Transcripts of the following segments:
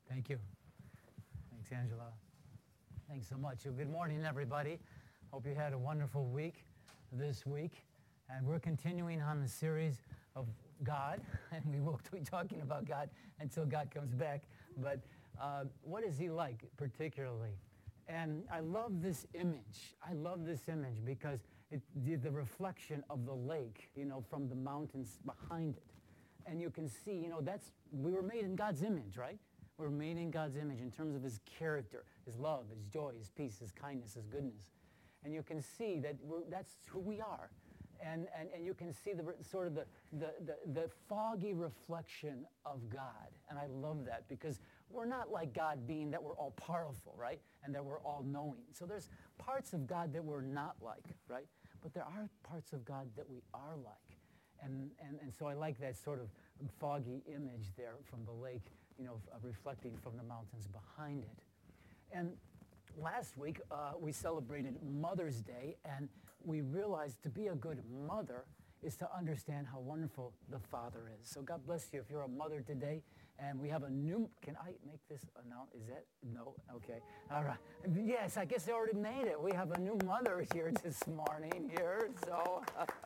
Thank you. Thanks, Angela. Thanks so much. Well, good morning, everybody. Hope you had a wonderful week this week. And we're continuing on the series of God, and we will be talking about God until God comes back. But what is he like, particularly? And I love this image. I love this image because the reflection of the lake, from the mountains behind it. And you can see, we were made in God's image, right? We're made in God's image in terms of his character, his love, his joy, his peace, his kindness, his goodness. And you can see that that's who we are. And you can see the foggy reflection of God. And I love that because we're not like God being that we're all powerful, right? And that we're all knowing. So there's parts of God that we're not like, right? But there are parts of God that we are like. And so I like that sort of foggy image there from the lake, reflecting from the mountains behind it. And last week, we celebrated Mother's Day, and we realized to be a good mother is to understand how wonderful the Father is. So God bless you if you're a mother today. And we have a new, can I make this announcement? Is that, no? Okay. All right. Yes, I guess they already made it. We have a new mother here this morning here, so.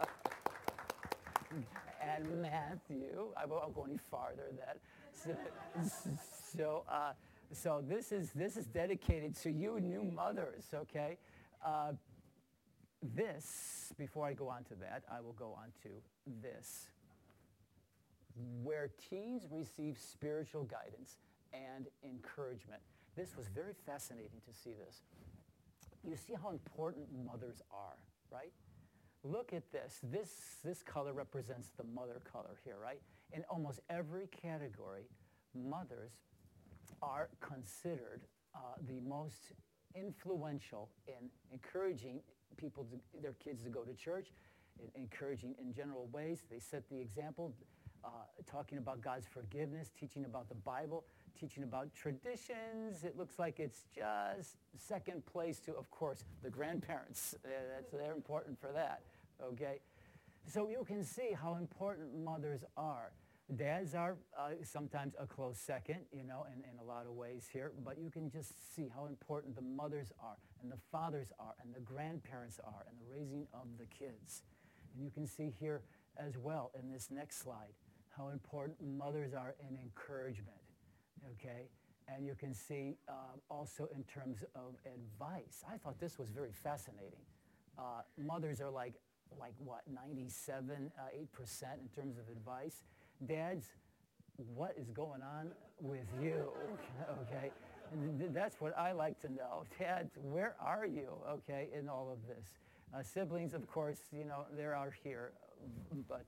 And Matthew, I won't go any farther than that. So this is dedicated to you new mothers, okay? Before I go on to that, I will go on to this. Where teens receive spiritual guidance and encouragement. This was very fascinating to see this. You see how important mothers are, right? Look at this. This color represents the mother color here, right? In almost every category, mothers are considered the most influential in encouraging their kids to go to church, encouraging in general ways. They set the example, talking about God's forgiveness, teaching about the Bible, teaching about traditions. It looks like it's just second place to, of course, the grandparents. They're important for that, okay? So you can see how important mothers are. Dads are sometimes a close second, in a lot of ways here, but you can just see how important the mothers are and the fathers are and the grandparents are and the raising of the kids. And you can see here as well in this next slide how important mothers are in encouragement, okay? And you can see also in terms of advice. I thought this was very fascinating. Mothers are like what, 97, 8% in terms of advice. Dads, what is going on with you? Okay, and that's what I like to know. Dads, where are you? Okay, in all of this. Siblings, of course, they're out here, but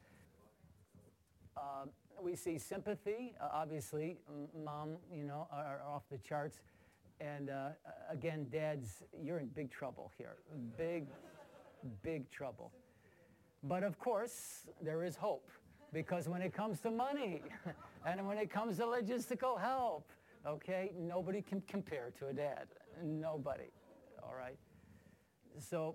we see sympathy. Obviously, mom, are off the charts, and again, dads, you're in big trouble here. Big trouble. But of course, there is hope. Because when it comes to money and when it comes to logistical help, okay, nobody can compare to a dad. Nobody, all right? So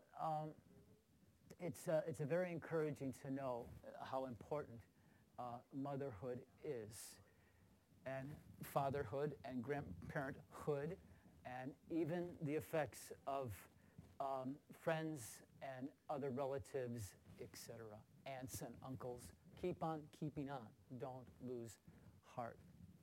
it's a very encouraging to know how important motherhood is, and fatherhood and grandparenthood, and even the effects of friends and other relatives, etc., aunts and uncles. Keep on keeping on. Don't lose heart.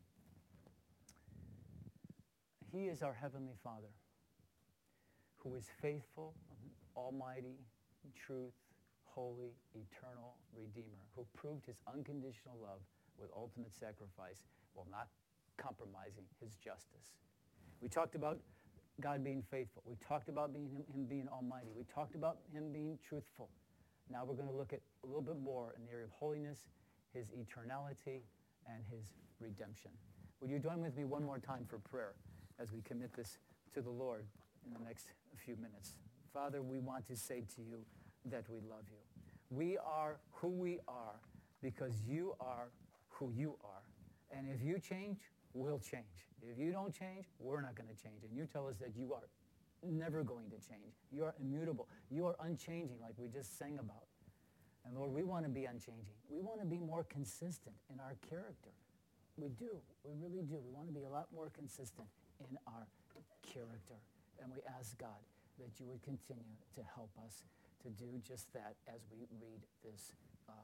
He is our Heavenly Father, who is faithful, almighty, truth, holy, eternal Redeemer, who proved his unconditional love with ultimate sacrifice while not compromising his justice. We talked about God being faithful. We talked about him being almighty. We talked about him being truthful. Now we're going to look at a little bit more in the area of holiness, his eternality, and his redemption. Would you join with me one more time for prayer as we commit this to the Lord in the next few minutes? Father, we want to say to you that we love you. We are who we are because you are who you are. And if you change, we'll change. If you don't change, we're not going to change. And you tell us that you are never going to change. You are immutable. You are unchanging, like we just sang about. And Lord, we want to be unchanging. We want to be more consistent in our character. We do. We really do. We want to be a lot more consistent in our character. And we ask God that you would continue to help us to do just that as we read this,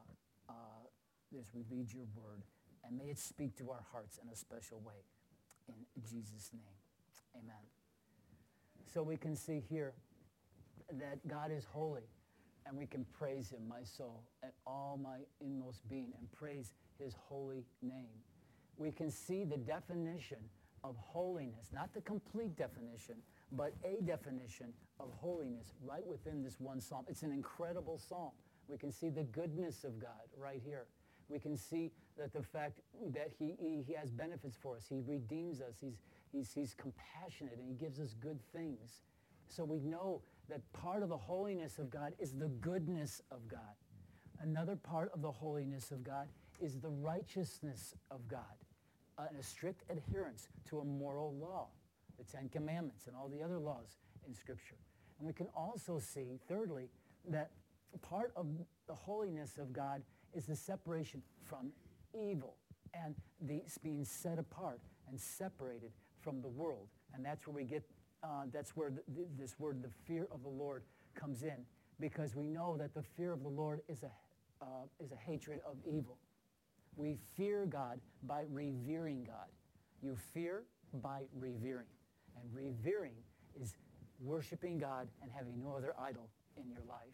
as we read your word. And may it speak to our hearts in a special way. In Jesus' name, amen. So we can see here that God is holy, and we can praise him, my soul, and all my inmost being, and praise his holy name. We can see the definition of holiness, not the complete definition, but a definition of holiness right within this one psalm. It's an incredible psalm. We can see the goodness of God right here. We can see that the fact that he has benefits for us. He redeems us. He's compassionate, and he gives us good things. So we know that part of the holiness of God is the goodness of God. Another part of the holiness of God is the righteousness of God, and a strict adherence to a moral law, the Ten Commandments and all the other laws in Scripture. And we can also see, thirdly, that part of the holiness of God is the separation from evil and the being set apart and separated from the world. And that's where we get, that's where this word, the fear of the Lord, comes in, because we know that the fear of the Lord is a hatred of evil. We fear God by revering God. You fear by revering. And revering is worshiping God and having no other idol in your life.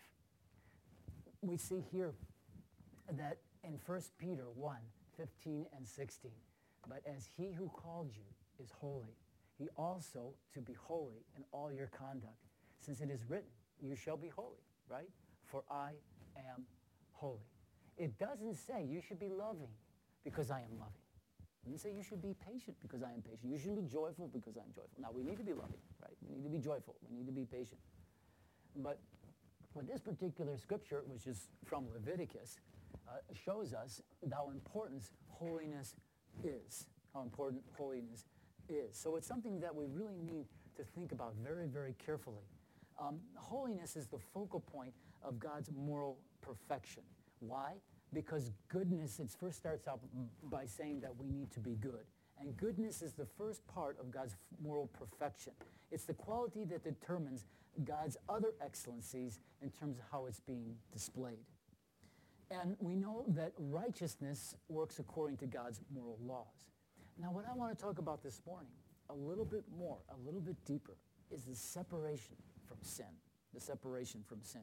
We see here that in 1 Peter 1, 15 and 16, but as he who called you is holy, he also to be holy in all your conduct, since it is written, you shall be holy, right? For I am holy. It doesn't say you should be loving because I am loving. It doesn't say you should be patient because I am patient. You should be joyful because I am joyful. Now, we need to be loving, right? We need to be joyful. We need to be patient. But with this particular scripture, which is from Leviticus, shows us how important holiness is. How important holiness is. So it's something that we really need to think about very, very carefully. Holiness is the focal point of God's moral perfection. Why? Because goodness, it first starts out by saying that we need to be good. And goodness is the first part of God's moral perfection. It's the quality that determines God's other excellencies in terms of how it's being displayed. And we know that righteousness works according to God's moral laws. Now, what I want to talk about this morning, a little bit more, a little bit deeper, is the separation from sin. The separation from sin.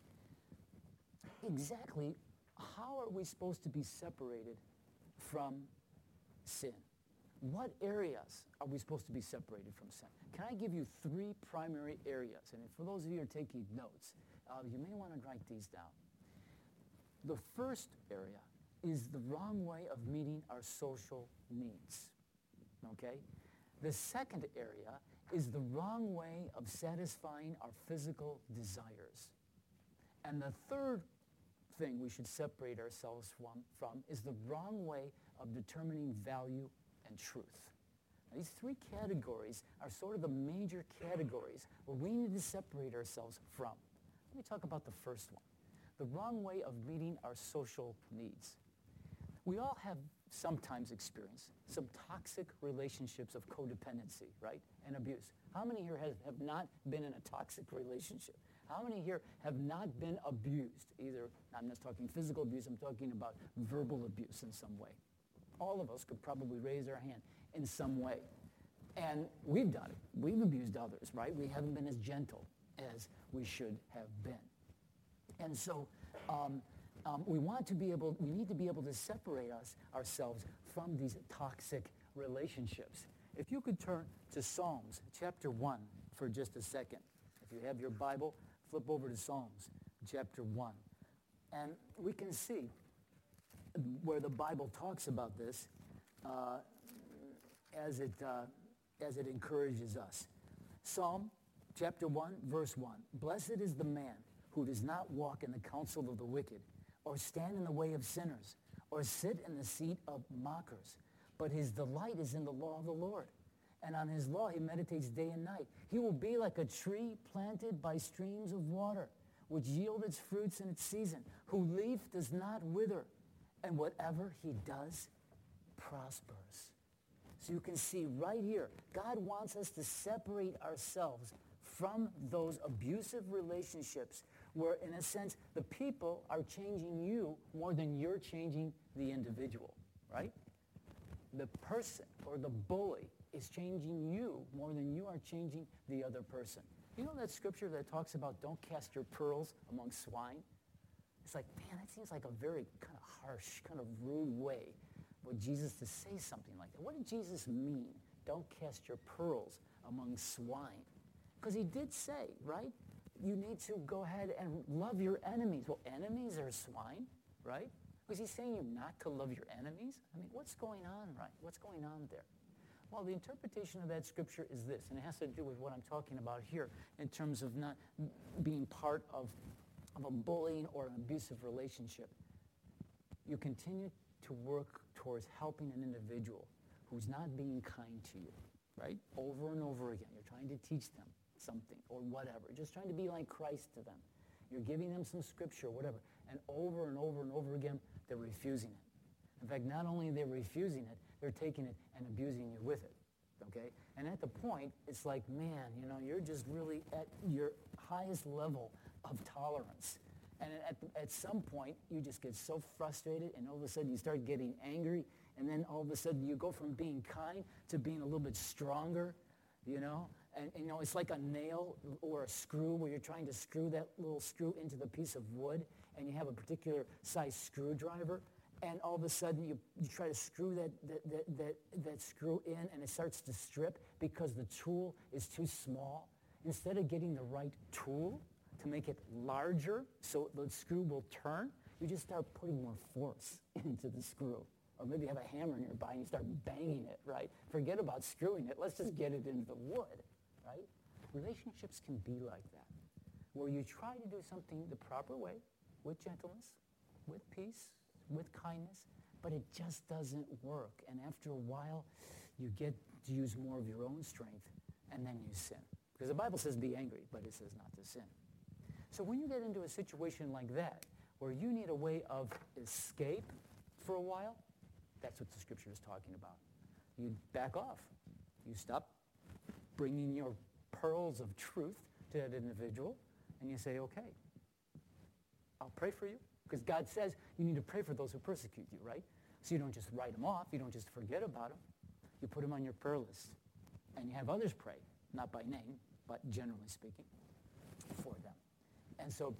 Exactly how are we supposed to be separated from sin? What areas are we supposed to be separated from sin? Can I give you 3 primary areas? And for those of you who are taking notes, you may want to write these down. The first area is the wrong way of meeting our social needs, okay? The second area is the wrong way of satisfying our physical desires. And the third thing we should separate ourselves from is the wrong way of determining value and truth. Now, these 3 categories are sort of the major categories where we need to separate ourselves from. Let me talk about the first one. The wrong way of meeting our social needs. We all have sometimes experienced some toxic relationships of codependency, right? And abuse. How many here have not been in a toxic relationship? How many here have not been abused? Either, I'm not talking physical abuse, I'm talking about verbal abuse in some way. All of us could probably raise our hand in some way. And we've done it. We've abused others, right? We haven't been as gentle as we should have been. And so we need to be able to separate ourselves from these toxic relationships. If you could turn to Psalms chapter 1 for just a second. If you have your Bible, flip over to Psalms chapter 1. And we can see where the Bible talks about this as it encourages us. Psalm chapter 1, verse 1. Blessed is the man who does not walk in the counsel of the wicked, or stand in the way of sinners, or sit in the seat of mockers. But his delight is in the law of the Lord, and on his law he meditates day and night. He will be like a tree planted by streams of water, which yield its fruits in its season, whose leaf does not wither, and whatever he does prosperous. So you can see right here, God wants us to separate ourselves from those abusive relationships where, in a sense, the people are changing you more than you're changing the individual, right? The person or the bully is changing you more than you are changing the other person. You know that scripture that talks about don't cast your pearls among swine? It's like, man, that seems like a very kind of harsh, kind of rude way for Jesus to say something like that. What did Jesus mean? Don't cast your pearls among swine. Because he did say, right? You need to go ahead and love your enemies. Well, enemies are swine, right? Was he saying you not to love your enemies? I mean, what's going on, right? What's going on there? Well, the interpretation of that scripture is this, and it has to do with what I'm talking about here in terms of not being part of a bullying or an abusive relationship. You continue to work towards helping an individual who's not being kind to you, right? Over and over again. You're trying to teach them something or whatever. Just trying to be like Christ to them. You're giving them some scripture or whatever. And over and over and over again, they're refusing it. In fact, not only are they refusing it, they're taking it and abusing you with it, okay? And at the point, it's like, man, you know, you're just really at your highest level of tolerance. And at some point, you just get so frustrated, and all of a sudden you start getting angry, and then all of a sudden you go from being kind to being a little bit stronger, you know? And you know, it's like a nail or a screw where you're trying to screw that little screw into the piece of wood, and you have a particular size screwdriver, and all of a sudden you try to screw that screw in, and it starts to strip because the tool is too small. Instead of getting the right tool to make it larger so the screw will turn, you just start putting more force into the screw. Or maybe you have a hammer nearby and you start banging it, right? Forget about screwing it. Let's just get it into the wood, right? Relationships can be like that, where you try to do something the proper way, with gentleness, with peace, with kindness, but it just doesn't work. And after a while, you get to use more of your own strength, and then you sin. Because the Bible says be angry, but it says not to sin. So when you get into a situation like that, where you need a way of escape for a while, that's what the scripture is talking about. You back off. You stop bringing your pearls of truth to that individual, and you say, okay, I'll pray for you. Because God says you need to pray for those who persecute you, right? So you don't just write them off. You don't just forget about them. You put them on your prayer list. And you have others pray, not by name, but generally speaking, for them. And so,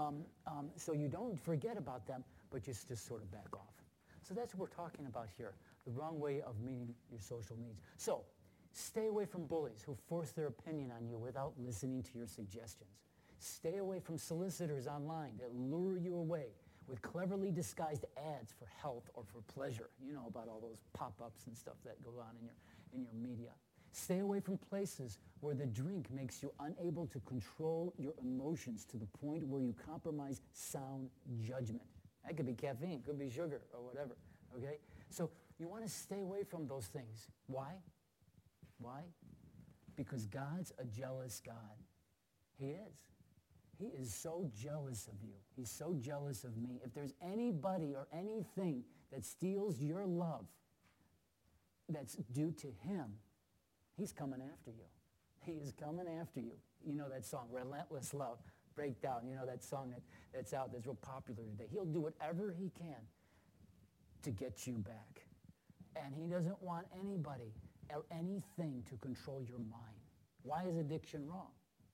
so you don't forget about them, but you just sort of back off. So that's what we're talking about here, the wrong way of meeting your social needs. So stay away from bullies who force their opinion on you without listening to your suggestions. Stay away from solicitors online that lure you away with cleverly disguised ads for health or for pleasure. You know about all those pop-ups and stuff that go on in your media. Stay away from places where the drink makes you unable to control your emotions to the point where you compromise sound judgment. That could be caffeine, could be sugar, or whatever, okay? So you want to stay away from those things. Why? Why? Because God's a jealous God. He is. He is so jealous of you. He's so jealous of me. If there's anybody or anything that steals your love that's due to him, he's coming after you. He is coming after you. You know that song, Relentless Love, Breakdown. You know that song that's out that's real popular today. He'll do whatever he can to get you back. And he doesn't want anybody or anything to control your mind. Why is addiction wrong?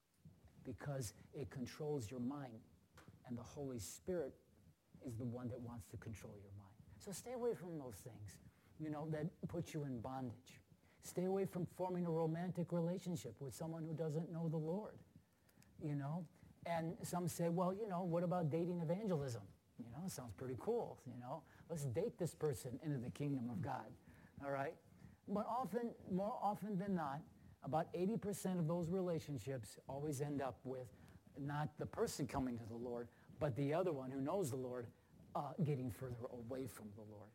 Because it controls your mind, and the Holy Spirit is the one that wants to control your mind. So stay away from those things, you know, that put you in bondage. Stay away from forming a romantic relationship with someone who doesn't know the Lord, you know. And some say, well, you know, what about dating evangelism? You know, sounds pretty cool, you know. Let's date this person into the kingdom of God, all right? But more often than not, about 80% of those relationships always end up with not the person coming to the Lord, but the other one who knows the Lord getting further away from the Lord.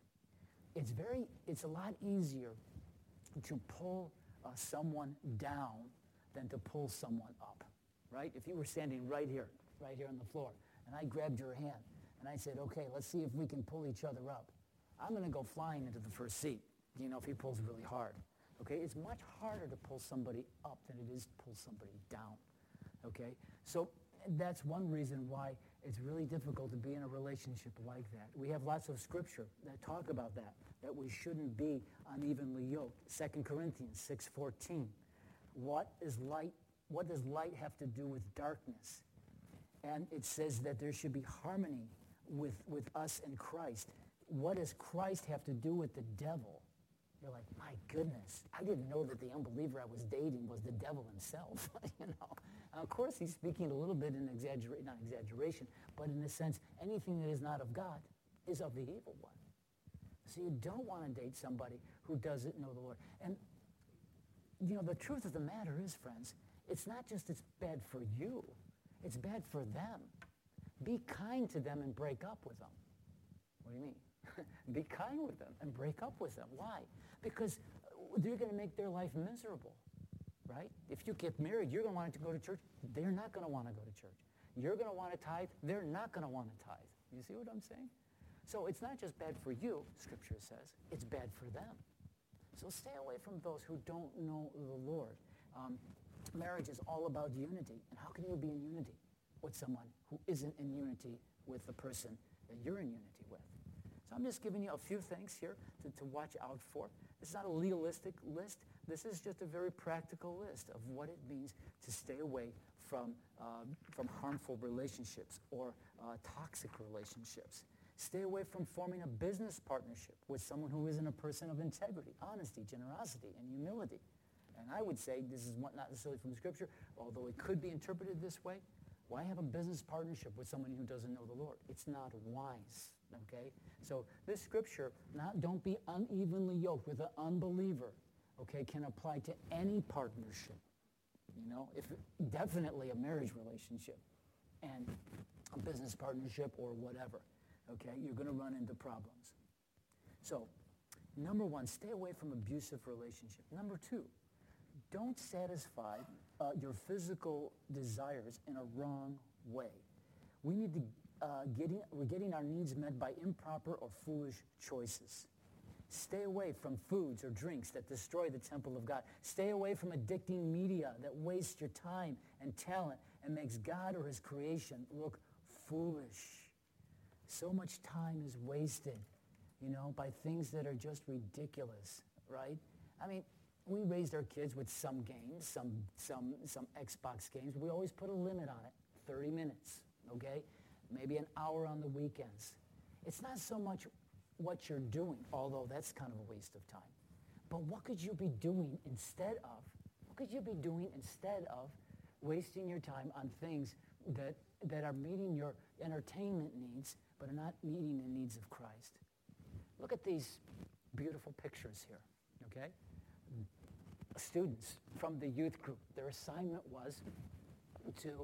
It's a lot easier to pull someone down than to pull someone up, right? If you were standing right here on the floor, and I grabbed your hand, and I said, okay, let's see if we can pull each other up. I'm going to go flying into the first seat, if he pulls really hard. Okay, it's much harder to pull somebody up than it is to pull somebody down. Okay, so that's one reason why it's really difficult to be in a relationship like that. We have lots of scripture that talk about that we shouldn't be unevenly yoked. 2 Corinthians 6:14. What does light have to do with darkness? And it says that there should be harmony with us and Christ. What does Christ have to do with the devil? You're like, my goodness, I didn't know that the unbeliever I was dating was the devil himself. Of course, he's speaking a little bit in not exaggeration, but in the sense, anything that is not of God is of the evil one. So you don't want to date somebody who doesn't know the Lord. And, the truth of the matter is, friends, it's not just it's bad for you, it's bad for them. Be kind to them and break up with them. What do you mean? Be kind with them and break up with them. Why? Because they're going to make their life miserable, right? If you get married, you're going to want to go to church. They're not going to want to go to church. You're going to want to tithe. They're not going to want to tithe. You see what I'm saying? So it's not just bad for you, Scripture says. It's bad for them. So stay away from those who don't know the Lord. Marriage is all about unity. And how can you be in unity with someone who isn't in unity with the person that you're in unity with? So I'm just giving you a few things here to watch out for. It's not a legalistic list. This is just a very practical list of what it means to stay away from harmful relationships or toxic relationships. Stay away from forming a business partnership with someone who isn't a person of integrity, honesty, generosity, and humility. And I would say, this is not necessarily from Scripture, although it could be interpreted this way. Why have a business partnership with someone who doesn't know the Lord? It's not wise, okay? So this Scripture, don't be unevenly yoked with an unbeliever, okay, can apply to any partnership, definitely a marriage relationship and a business partnership or whatever, okay? You're going to run into problems. So, number one, stay away from abusive relationship. Number two, don't satisfy your physical desires in a wrong way. We need to we're getting our needs met by improper or foolish choices. Stay away from foods or drinks that destroy the temple of God. Stay away from addicting media that wastes your time and talent and makes God or his creation look foolish. So much time is wasted, by things that are just ridiculous, right? I mean, we raised our kids with some games, some Xbox games. We always put a limit on it, 30 minutes, okay? Maybe an hour on the weekends. It's not so much what you're doing, although that's kind of a waste of time. But what could you be doing instead of? What could you be doing instead of wasting your time on things that are meeting your entertainment needs, but are not meeting the needs of Christ? Look at these beautiful pictures here, okay? Students from the youth group, their assignment was to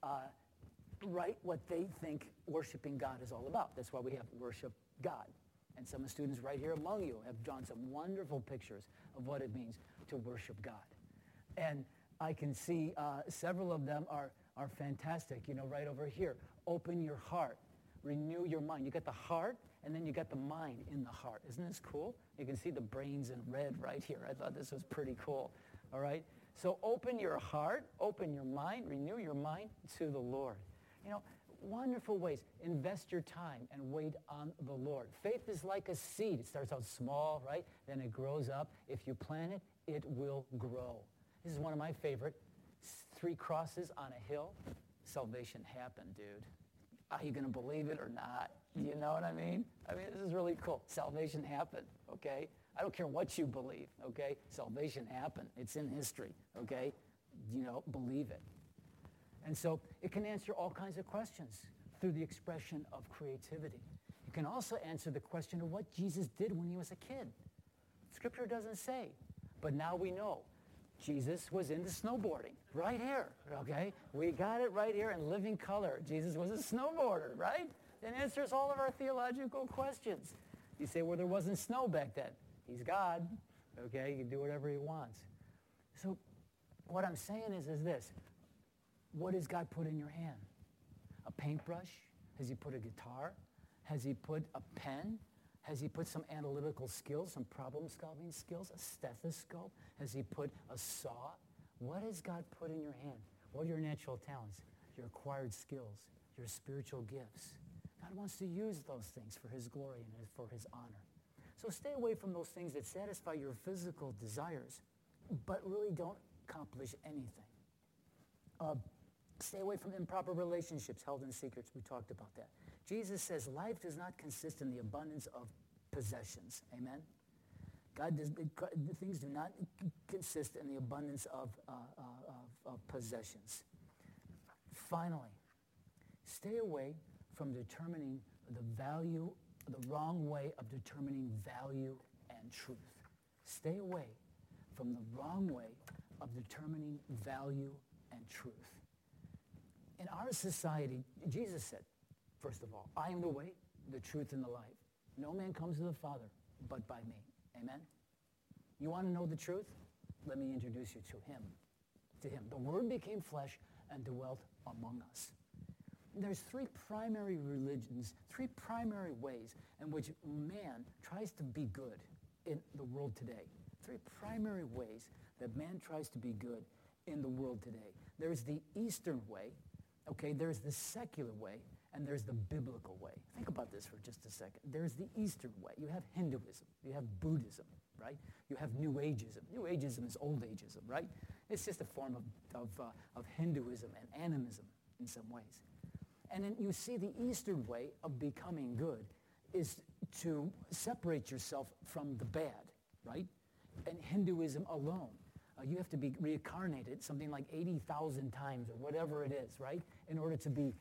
write what they think worshiping God is all about. That's why we have Worship God. And some of the students right here among you have drawn some wonderful pictures of what it means to worship God. And I can see several of them are fantastic, right over here. Open your heart. Renew your mind. You got the heart, and then you got the mind in the heart. Isn't this cool? You can see the brains in red right here. I thought this was pretty cool. All right? So open your heart, open your mind, renew your mind to the Lord. Wonderful ways. Invest your time and wait on the Lord. Faith is like a seed. It starts out small, right? Then it grows up. If you plant it, it will grow. This is one of my favorite. 3 crosses on a hill. Salvation happened, dude. Are you going to believe it or not? You know what I mean? This is really cool. Salvation happened, okay? I don't care what you believe, okay? Salvation happened. It's in history, okay? Believe it. And so it can answer all kinds of questions through the expression of creativity. It can also answer the question of what Jesus did when he was a kid. Scripture doesn't say, but now we know. Jesus was into snowboarding right here, okay? We got it right here in living color. Jesus was a snowboarder, right? It answers all of our theological questions. You say, well, there wasn't snow back then. He's God, okay? He can do whatever he wants. So what I'm saying is this. What has God put in your hand? A paintbrush? Has he put a guitar? Has he put a pen? Has he put some analytical skills, some problem-solving skills, a stethoscope? Has he put a saw? What has God put in your hand? What are your natural talents, your acquired skills, your spiritual gifts? God wants to use those things for his glory and for his honor. So stay away from those things that satisfy your physical desires, but really don't accomplish anything. Stay away from improper relationships held in secrets. We talked about that. Jesus says life does not consist in the abundance of possessions. Amen? Things do not consist in the abundance of possessions. Finally, stay away from determining the wrong way of determining value and truth. Stay away from the wrong way of determining value and truth. In our society, Jesus said, first of all, I am the way, the truth, and the life. No man comes to the Father but by me. Amen? You want to know the truth? Let me introduce you to him. To him. The Word became flesh and dwelt among us. There's three primary religions, three primary ways in which man tries to be good in the world today. Three primary ways that man tries to be good in the world today. There's the Eastern way, okay? There's the secular way, and there's the biblical way. Think about this for just a second. There's the Eastern way. You have Hinduism. You have Buddhism, right? You have New Ageism. New Ageism is Old Ageism, right? It's just a form of Hinduism and animism in some ways. And then you see the Eastern way of becoming good is to separate yourself from the bad, right? And Hinduism alone. You have to be reincarnated something like 80,000 times or whatever it is, right? In order to be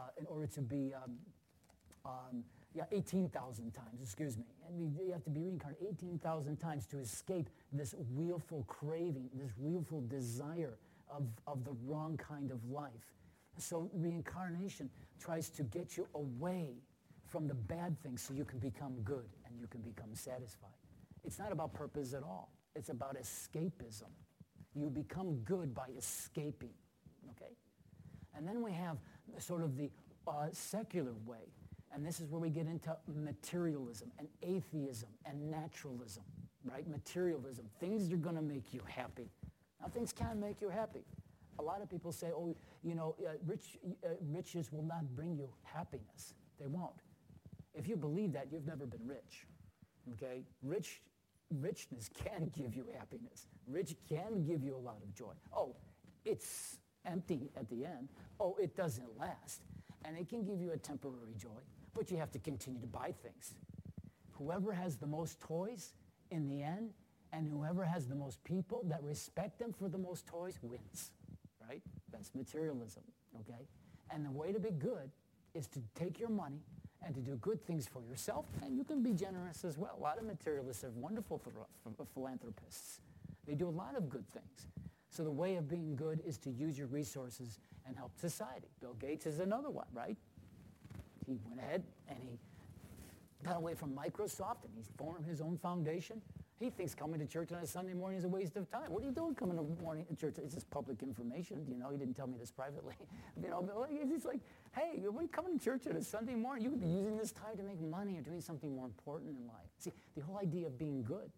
18,000 times, excuse me. And you have to be reincarnated 18,000 times to escape this willful craving, this willful desire of the wrong kind of life. So reincarnation tries to get you away from the bad things so you can become good and you can become satisfied. It's not about purpose at all. It's about escapism. You become good by escaping, okay? And then we have sort of the secular way, and this is where we get into materialism and atheism and naturalism, right? Materialism, things that are going to make you happy. Now, things can make you happy. A lot of people say, oh, riches will not bring you happiness. They won't. If you believe that, you've never been rich, okay? Richness can give you happiness. Rich can give you a lot of joy. Oh, it's empty at the end. Oh, it doesn't last. And it can give you a temporary joy, but you have to continue to buy things. Whoever has the most toys in the end, and whoever has the most people that respect them for the most toys wins, right? That's materialism, okay? And the way to be good is to take your money and to do good things for yourself, and you can be generous as well. A lot of materialists are wonderful philanthropists. They do a lot of good things. So the way of being good is to use your resources and help society. Bill Gates is another one, right? He went ahead and he got away from Microsoft and he's formed his own foundation. He thinks coming to church on a Sunday morning is a waste of time. What are you doing coming to morning to church? It's just public information. You know, he didn't tell me this privately. You know, it's like, hey, when you come to church on a Sunday morning, you could be using this time to make money or doing something more important in life. See, the whole idea of being good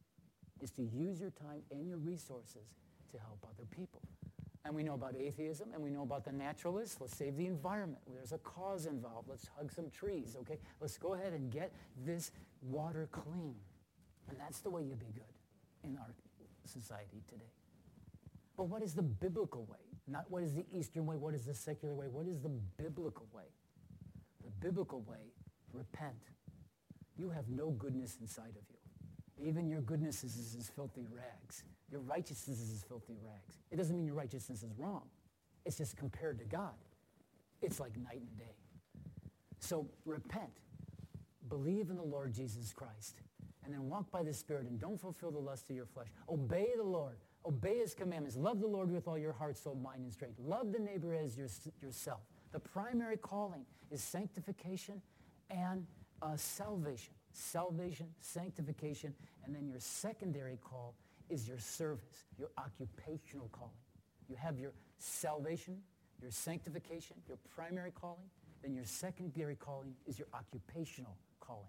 is to use your time and your resources to help other people. And we know about atheism, and we know about the naturalists. Let's save the environment. There's a cause involved. Let's hug some trees, okay? Let's go ahead and get this water clean. And that's the way you be good in our society today. But what is the biblical way? Not what is the Eastern way, what is the secular way, what is the biblical way? The biblical way, repent. You have no goodness inside of you. Even your goodness is as filthy rags. Your righteousness is as filthy rags. It doesn't mean your righteousness is wrong. It's just compared to God. It's like night and day. So repent. Believe in the Lord Jesus Christ. And then walk by the Spirit and don't fulfill the lust of your flesh. Obey the Lord. Obey his commandments. Love the Lord with all your heart, soul, mind, and strength. Love the neighbor as yourself. The primary calling is sanctification and salvation. Salvation, sanctification, and then your secondary call is your service, your occupational calling. You have your salvation, your sanctification, your primary calling. Then your secondary calling is your occupational calling.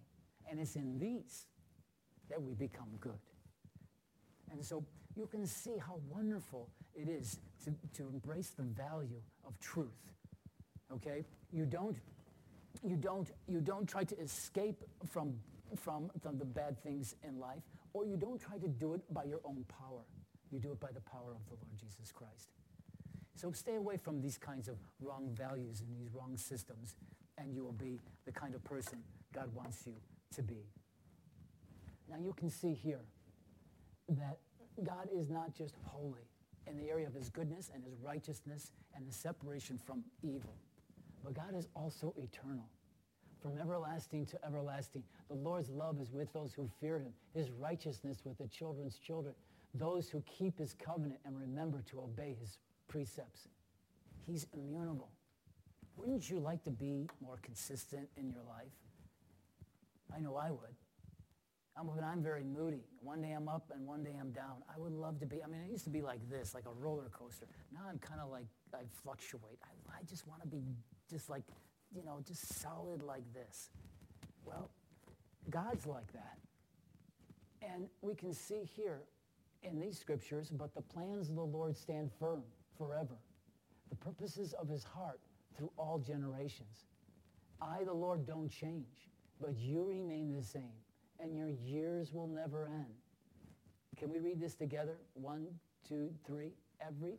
And it's in these that we become good. And so you can see how wonderful it is to embrace the value of truth. Okay? You don't try to escape from the bad things in life, or you don't try to do it by your own power. You do it by the power of the Lord Jesus Christ. So stay away from these kinds of wrong values and these wrong systems, and you will be the kind of person God wants you to be. Now you can see here that God is not just holy in the area of his goodness and his righteousness and the separation from evil, but God is also eternal. From everlasting to everlasting, the Lord's love is with those who fear him, his righteousness with the children's children, those who keep his covenant and remember to obey his precepts. He's immutable. Wouldn't you like to be more consistent in your life? I know I would. I'm very moody. One day I'm up and one day I'm down. I would love to be, I used to be like this, like a roller coaster. Now I'm kind of like, I fluctuate. I just want to be just like, just solid like this. Well, God's like that. And we can see here in these scriptures, but the plans of the Lord stand firm forever. The purposes of his heart through all generations. I, the Lord, don't change, but you remain the same, and your years will never end. Can we read this together? 1, 2, 3, every.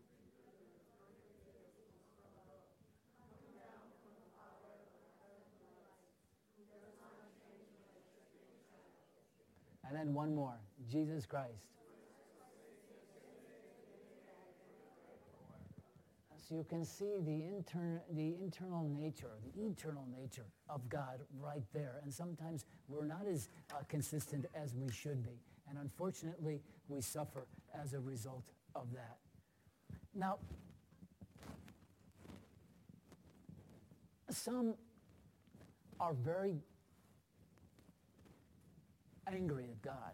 And then one more, Jesus Christ. So you can see the eternal nature of God right there. And sometimes we're not as consistent as we should be. And unfortunately, we suffer as a result of that. Now, some are very angry at God,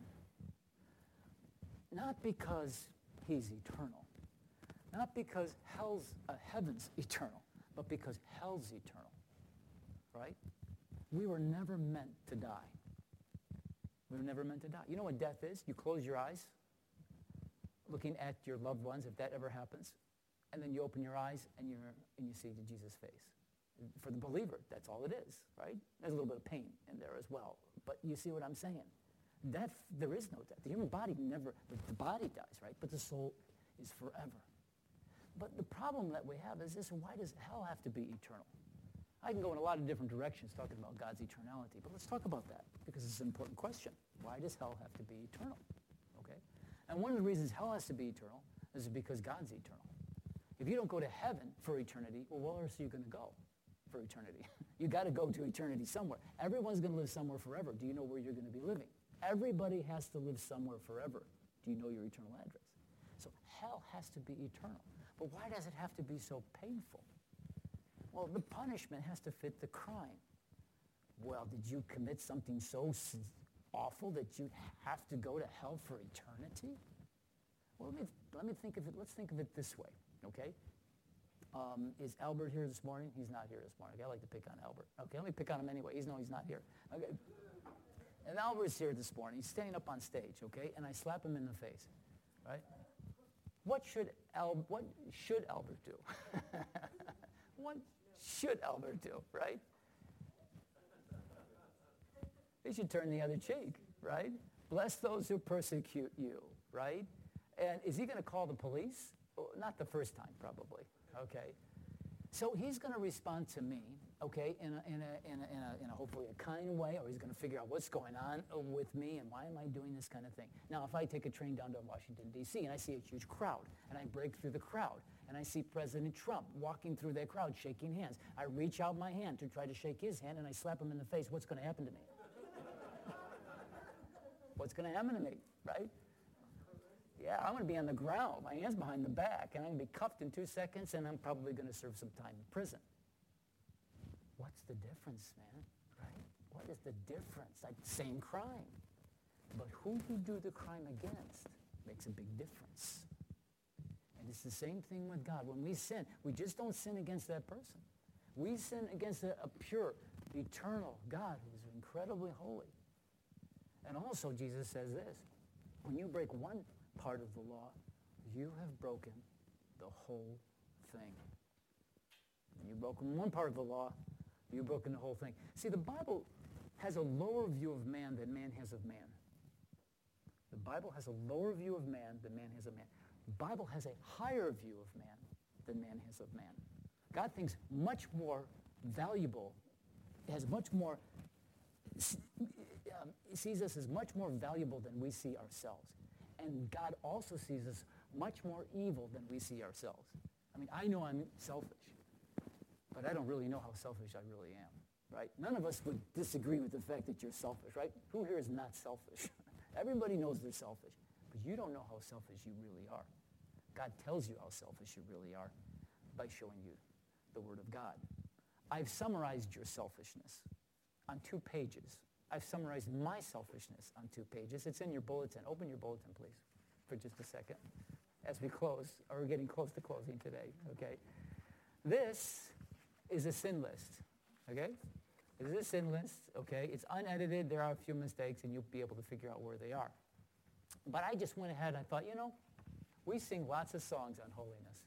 not because he's eternal, not because heaven's eternal, but because hell's eternal, right? We were never meant to die. We were never meant to die. You know what death is? You close your eyes, looking at your loved ones, if that ever happens, and then you open your eyes and you see Jesus' face. For the believer, that's all it is, right? There's a little bit of pain in there as well, but you see what I'm saying? Death, there is no death. The human body the body dies, right? But the soul is forever. But the problem that we have is this: why does hell have to be eternal? I can go in a lot of different directions talking about God's eternality, but let's talk about that because it's an important question. Why does hell have to be eternal? Okay? And one of the reasons hell has to be eternal is because God's eternal. If you don't go to heaven for eternity, well, where else are you going to go for eternity? You got to go to eternity somewhere. Everyone's going to live somewhere forever. Do you know where you're going to be living? Everybody has to live somewhere forever. Do you know your eternal address? So hell has to be eternal. But why does it have to be so painful? Well, the punishment has to fit the crime. Well, did you commit something so awful that you have to go to hell for eternity? Well, let me think of it. Let's think of it this way, okay? Is Albert here this morning? He's not here this morning. Okay, I like to pick on Albert. Okay, let me pick on him anyway. He's not here. Okay. And Albert's here this morning. He's standing up on stage, okay? And I slap him in the face, right? What should Albert do? What should Albert do, right? He should turn the other cheek, right? Bless those who persecute you, right? And is he going to call the police? Oh, not the first time, probably, okay? So he's going to respond to me, okay, in a hopefully a kind way, or he's going to figure out what's going on with me and why am I doing this kind of thing. Now, if I take a train down to Washington, D.C., and I see a huge crowd, and I break through the crowd, and I see President Trump walking through that crowd, shaking hands, I reach out my hand to try to shake his hand, and I slap him in the face, what's going to happen to me? What's going to happen to me, right? Yeah, I'm going to be on the ground. My hand's behind the back, and I'm going to be cuffed in 2 seconds, and I'm probably going to serve some time in prison. What's the difference, man? Right? What is the difference? Like, same crime. But who you do the crime against makes a big difference. And it's the same thing with God. When we sin, we just don't sin against that person. We sin against a pure, eternal God who is incredibly holy. And also Jesus says this, when you break one part of the law, you have broken the whole thing. When you've broken one part of the law, you've broken the whole thing. See, the Bible has a lower view of man than man has of man. The Bible has a lower view of man than man has of man. The Bible has a higher view of man than man has of man. God thinks much more valuable, has much more, sees us as much more valuable than we see ourselves. And God also sees us much more evil than we see ourselves. I mean, I know I'm selfish, but I don't really know how selfish I really am, right? None of us would disagree with the fact that you're selfish, right? Who here is not selfish? Everybody knows they're selfish, but you don't know how selfish you really are. God tells you how selfish you really are by showing you the Word of God. I've summarized your selfishness on 2 pages. I've summarized my selfishness on 2 pages. It's in your bulletin. Open your bulletin, please, for just a second as we close, or we're getting close to closing today, okay? This is a sin list, okay? This is a sin list, okay? It's unedited. There are a few mistakes, and you'll be able to figure out where they are. But I just went ahead and I thought, we sing lots of songs on holiness.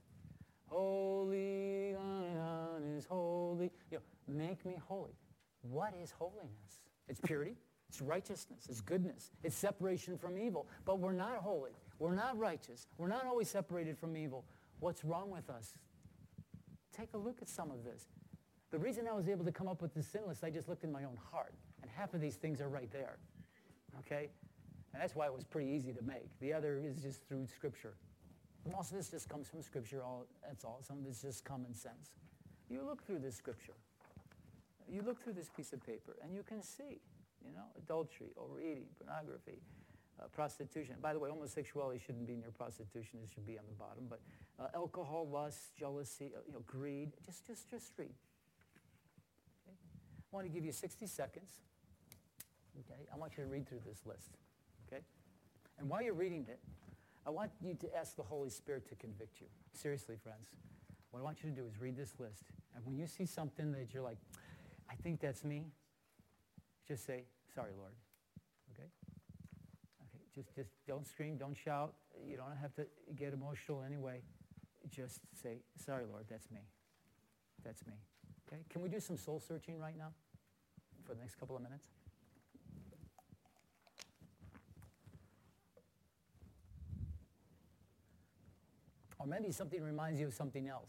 Holy God is holy. Make me holy. What is holiness? It's purity. It's righteousness. It's goodness. It's separation from evil. But we're not holy. We're not righteous. We're not always separated from evil. What's wrong with us? Take a look at some of this. The reason I was able to come up with this sin list, I just looked in my own heart. And half of these things are right there. Okay? And that's why it was pretty easy to make. The other is just through Scripture. Most of this just comes from Scripture. That's all. Some of it's just common sense. You look through this Scripture. You look through this piece of paper, and you can see, adultery, overeating, pornography, prostitution. By the way, homosexuality shouldn't be near prostitution. It should be on the bottom. But alcohol, lust, jealousy, greed. Just read. Okay? I want to give you 60 seconds. Okay? I want you to read through this list. Okay? And while you're reading it, I want you to ask the Holy Spirit to convict you. Seriously, friends. What I want you to do is read this list. And when you see something that you're like, I think that's me, just say, sorry, Lord. Okay? Okay. Just don't scream, don't shout. You don't have to get emotional anyway. Just say, sorry, Lord, that's me. That's me. Okay? Can we do some soul searching right now for the next couple of minutes? Or maybe something reminds you of something else.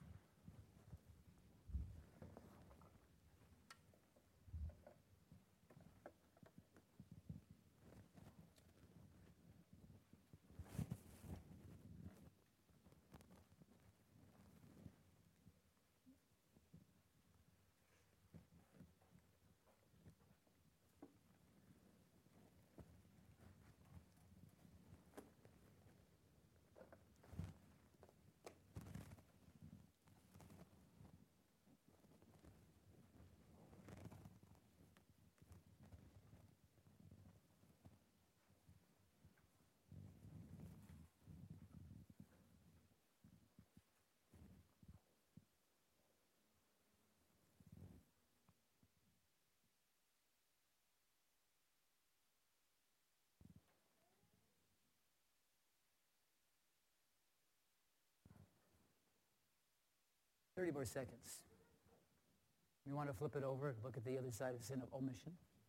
Thirty more seconds. You want to flip it over and look at the other side of sin of omission?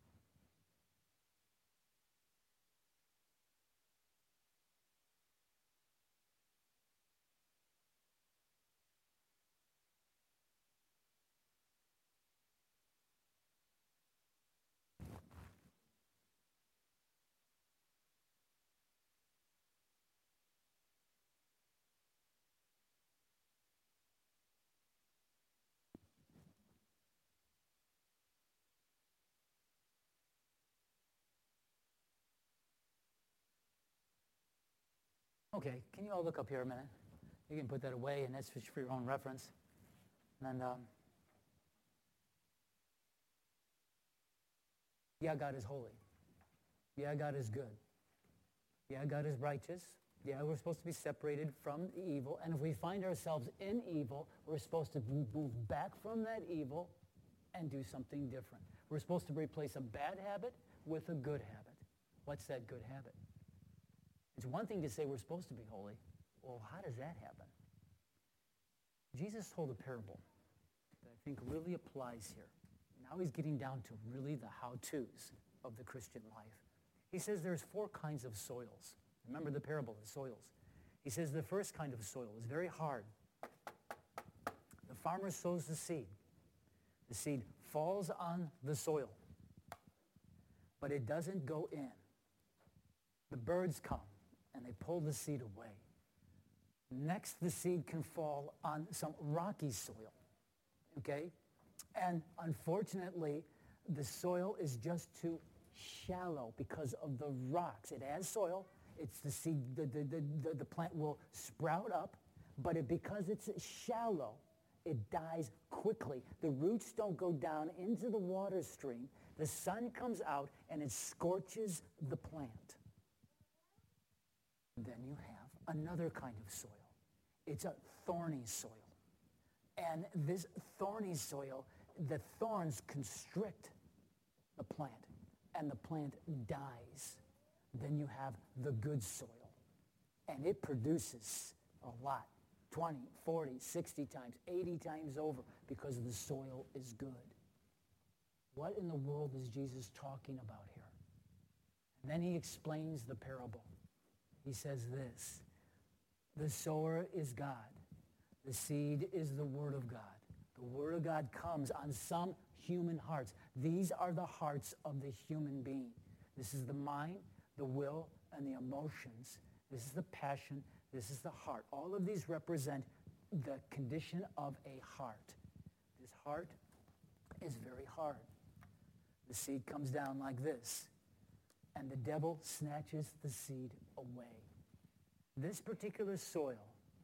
Okay, can you all look up here a minute? You can put that away, and that's just for your own reference. And yeah, God is holy. Yeah, God is good. Yeah, God is righteous. Yeah, we're supposed to be separated from evil. And if we find ourselves in evil, we're supposed to move back from that evil and do something different. We're supposed to replace a bad habit with a good habit. What's that good habit? It's one thing to say we're supposed to be holy. Well, how does that happen? Jesus told a parable that I think really applies here. Now he's getting down to really the how-tos of the Christian life. He says there's 4 kinds of soils. Remember the parable of the soils. He says the first kind of soil is very hard. The farmer sows the seed. The seed falls on the soil, but it doesn't go in. The birds come and they pull the seed away. Next, the seed can fall on some rocky soil, okay? And unfortunately, the soil is just too shallow because of the rocks. It has soil. It's the seed, the plant will sprout up, but because it's shallow, it dies quickly. The roots don't go down into the water stream. The sun comes out and it scorches the plant. Then you have another kind of soil. It's a thorny soil. And this thorny soil, the thorns constrict the plant, and the plant dies. Then you have the good soil, and it produces a lot, 20, 40, 60 times, 80 times over, because the soil is good. What in the world is Jesus talking about here? And then he explains the parable. He says this: the sower is God. The seed is the Word of God. The Word of God comes on some human hearts. These are the hearts of the human being. This is the mind, the will, and the emotions. This is the passion. This is the heart. All of these represent the condition of a heart. This heart is very hard. The seed comes down like this, and the devil snatches the seed away. This particular soil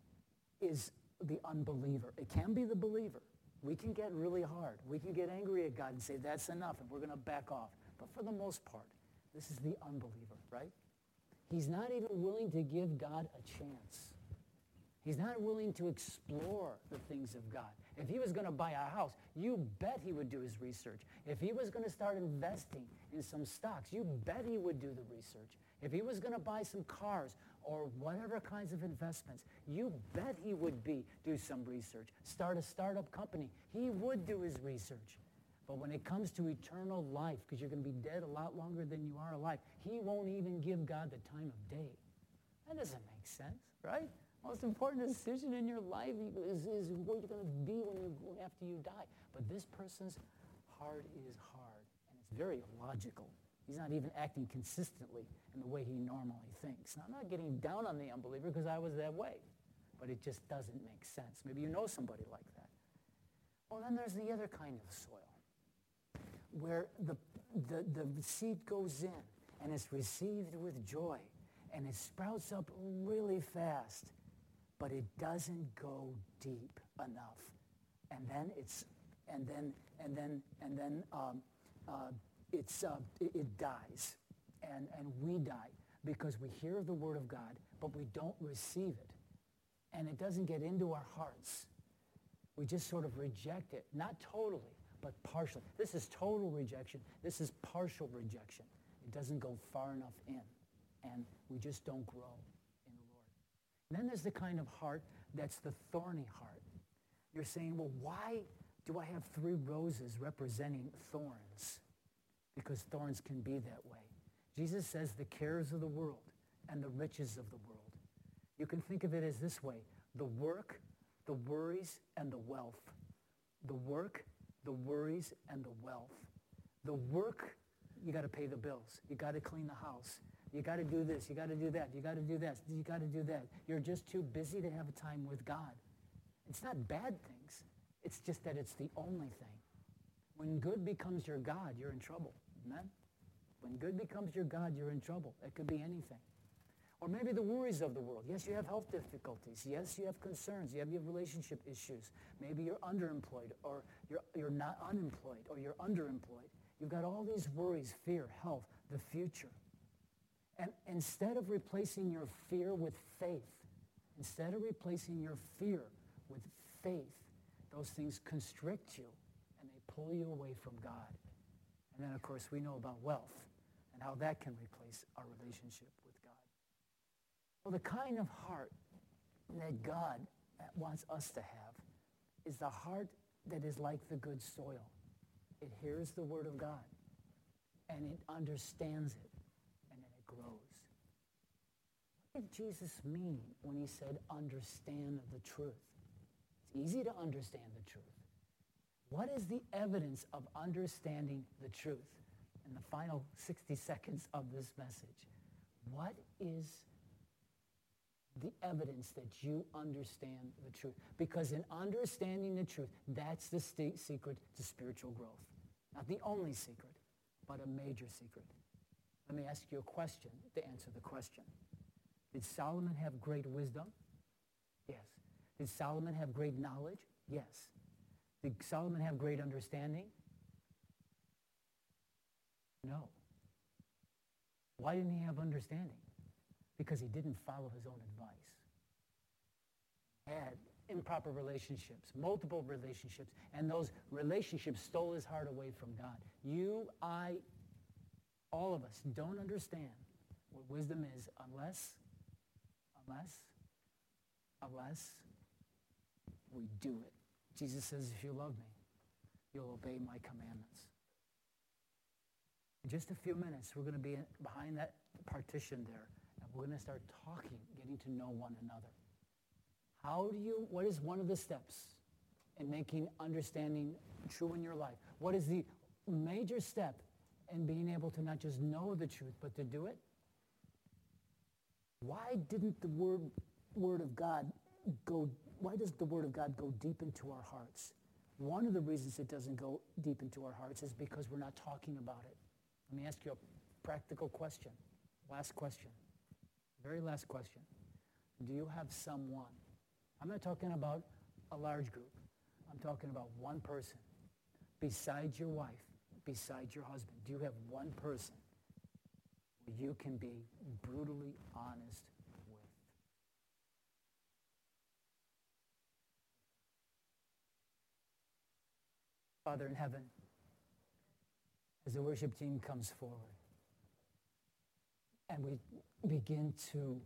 is the unbeliever. It can be the believer. We can get really hard. We can get angry at God and say, that's enough, and we're going to back off. But for the most part, this is the unbeliever, right? He's not even willing to give God a chance. He's not willing to explore the things of God. If he was going to buy a house, you bet he would do his research. If he was going to start investing in some stocks, you bet he would do the research. If he was going to buy some cars or whatever kinds of investments, you bet he would do some research. Start a startup company, he would do his research. But when it comes to eternal life, because you're going to be dead a lot longer than you are alive, he won't even give God the time of day. That doesn't make sense, right? Most important decision in your life is where you're going to be after you die. But this person's heart is hard, and it's very illogical. He's not even acting consistently in the way he normally thinks. Now, I'm not getting down on the unbeliever because I was that way, but it just doesn't make sense. Maybe you know somebody like that. Well, then there's the other kind of soil where the seed goes in and it's received with joy and it sprouts up really fast, but it doesn't go deep enough. And then it dies, and we die because we hear the Word of God, but we don't receive it, and it doesn't get into our hearts. We just sort of reject it, not totally, but partially. This is total rejection. This is partial rejection. It doesn't go far enough in, and we just don't grow in the Lord. And then there's the kind of heart that's the thorny heart. You're saying, well, why do I have 3 roses representing thorns? Because thorns can be that way. Jesus says the cares of the world and the riches of the world. You can think of it as this way: the work, the worries, and the wealth. The work, the worries, and the wealth. The work, you got to pay the bills. You got to clean the house. You got to do this. You got to do that. You got to do that. You got to do that. You're just too busy to have a time with God. It's not bad things. It's just that it's the only thing. When good becomes your God, you're in trouble. Amen? When good becomes your God, you're in trouble. It could be anything. Or maybe the worries of the world. Yes, you have health difficulties. Yes, you have concerns. You have relationship issues. Maybe you're underemployed, or you're not unemployed, or you're underemployed. You've got all these worries: fear, health, the future. And instead of replacing your fear with faith, those things constrict you, and they pull you away from God. And then, of course, we know about wealth. And and how that can replace our relationship with God. Well, the kind of heart that God wants us to have is the heart that is like the good soil. It hears the word of God, and it understands it, and then it grows. What did Jesus mean when he said, understand the truth? It's easy to understand the truth. What is the evidence of understanding the truth? In the final 60 seconds of this message, what is the evidence that you understand the truth? Because in understanding the truth, that's the secret to spiritual growth. Not the only secret, but a major secret. Let me ask you a question to answer the question. Did Solomon have great wisdom? Yes. Did Solomon have great knowledge? Yes. Did Solomon have great understanding? No. Why didn't he have understanding? Because he didn't follow his own advice. Had improper relationships, multiple relationships, and those relationships stole his heart away from God. You, I, all of us don't understand what wisdom is unless we do it. Jesus says, if you love me, you'll obey my commandments. In just a few minutes, we're going to be behind that partition there, and we're going to start talking, getting to know one another. What is one of the steps in making understanding true in your life? What is the major step in being able to not just know the truth, but to do it? Why didn't the word of God why does the word of God go deep into our hearts? One of the reasons it doesn't go deep into our hearts is because we're not talking about it. Let me ask you a practical question. Last question. Very last question. Do you have someone? I'm not talking about a large group. I'm talking about one person. Besides your wife, besides your husband, do you have one person where you can be brutally honest with? Father in heaven, as the worship team comes forward and we begin to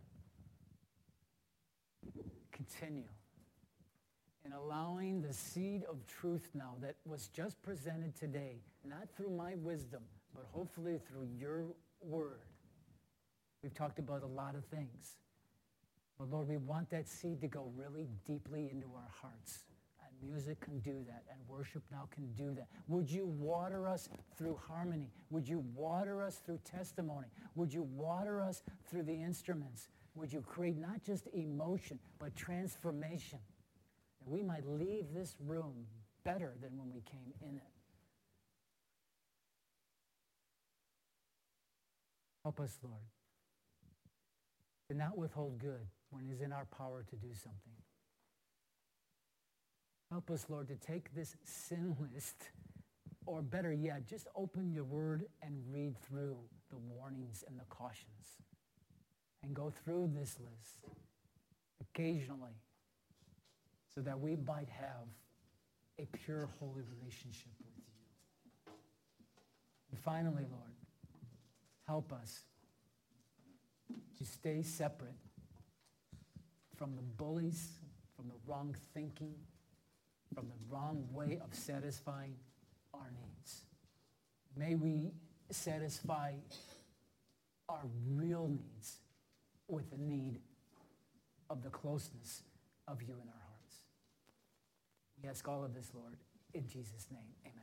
continue in allowing the seed of truth now that was just presented today, not through my wisdom, but hopefully through your word. We've talked about a lot of things. But Lord, we want that seed to go really deeply into our hearts. And music can do that, and worship now can do that. Would you water us through harmony? Would you water us through testimony? Would you water us through the instruments? Would you create not just emotion, but transformation? That we might leave this room better than when we came in it. Help us, Lord, to not withhold good when it is in our power to do something. Help us, Lord, to take this sin list, or better yet, just open your word and read through the warnings and the cautions. And go through this list occasionally so that we might have a pure, holy relationship with you. And finally, Lord, help us to stay separate from the bullies, from the wrong thinking, from the wrong way of satisfying our needs. May we satisfy our real needs with the need of the closeness of you in our hearts. We ask all of this, Lord, in Jesus' name. Amen.